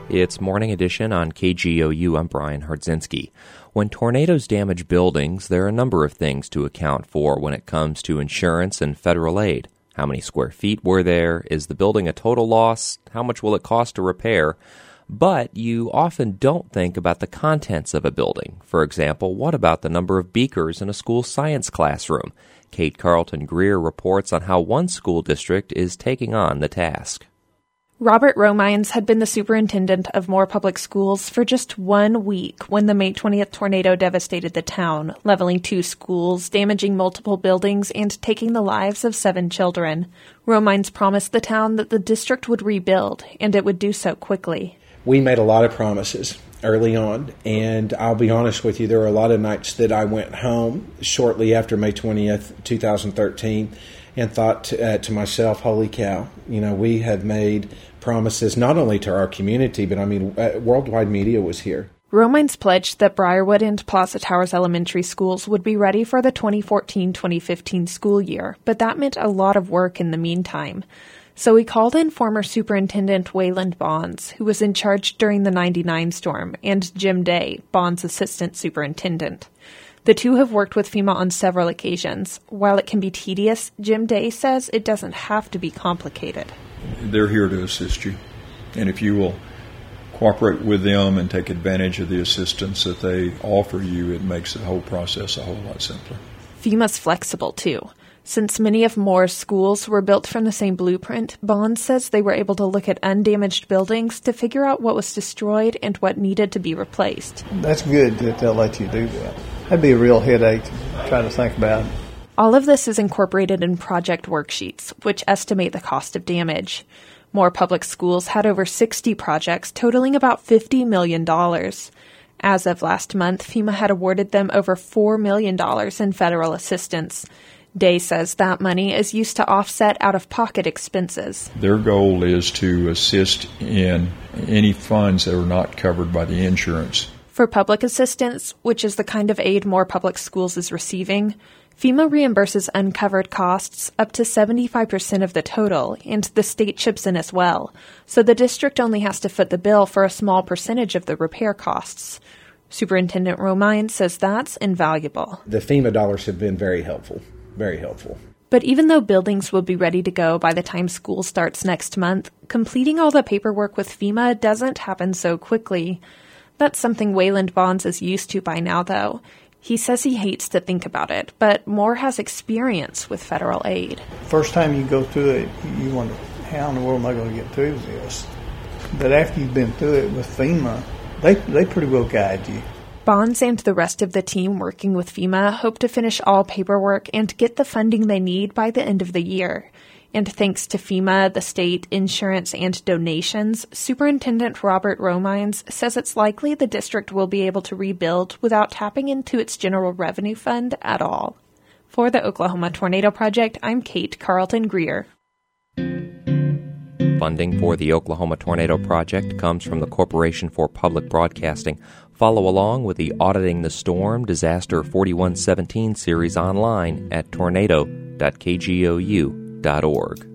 It's Morning Edition on KGOU. I'm Brian Hardzinski. When tornadoes damage buildings, there are a number of things to account for when it comes to insurance and federal aid. How many square feet were there? Is the building a total loss? How much will it cost to repair? But you often don't think about the contents of a building. For example, what about the number of beakers in a school science classroom? Kate Carlton-Greer reports on how one school district is taking on the task. Robert Romines had been the superintendent of Moore Public Schools for just 1 week when the May 20th tornado devastated the town, leveling 2 schools, damaging multiple buildings, and taking the lives of 7 children. Romines promised the town that the district would rebuild, and it would do so quickly. We made a lot of promises early on, and I'll be honest with you, there were a lot of nights that I went home shortly after May 20th, 2013, and thought to myself, holy cow, we have made promises not only to our community, but worldwide media was here. Romines pledged that Briarwood and Plaza Towers elementary schools would be ready for the 2014-2015 school year, but that meant a lot of work in the meantime. So we called in former Superintendent Wayland Bonds, who was in charge during the 99 storm, and Jim Day, Bonds' assistant superintendent. The two have worked with FEMA on several occasions. While it can be tedious, Jim Day says it doesn't have to be complicated. They're here to assist you, and if you will cooperate with them and take advantage of the assistance that they offer you, it makes the whole process a whole lot simpler. FEMA's flexible, too. Since many of Moore's schools were built from the same blueprint, Bond says they were able to look at undamaged buildings to figure out what was destroyed and what needed to be replaced. That's good that they'll let you do that. That'd be a real headache to try to think about. All of this is incorporated in project worksheets, which estimate the cost of damage. Moore Public Schools had over 60 projects totaling about $50 million. As of last month, FEMA had awarded them over $4 million in federal assistance. Day says that money is used to offset out-of-pocket expenses. Their goal is to assist in any funds that are not covered by the insurance. For public assistance, which is the kind of aid Moore Public Schools is receiving, FEMA reimburses uncovered costs up to 75% of the total, and the state chips in as well, so the district only has to foot the bill for a small percentage of the repair costs. Superintendent Romines says that's invaluable. The FEMA dollars have been very helpful. Very helpful. But even though buildings will be ready to go by the time school starts next month, completing all the paperwork with FEMA doesn't happen so quickly. That's something Wayland Bonds is used to by now, though. He says he hates to think about it, but Moore has experience with federal aid. First time you go through it, you wonder, how in the world am I going to get through this? But after you've been through it with FEMA, they pretty well guide you. Bonds and the rest of the team working with FEMA hope to finish all paperwork and get the funding they need by the end of the year. And thanks to FEMA, the state, insurance, and donations, Superintendent Robert Romines says it's likely the district will be able to rebuild without tapping into its general revenue fund at all. For the Oklahoma Tornado Project, I'm Kate Carlton-Greer. Funding for the Oklahoma Tornado Project comes from the Corporation for Public Broadcasting. Follow along with the Auditing the Storm Disaster 4117 series online at tornado.kgou.org.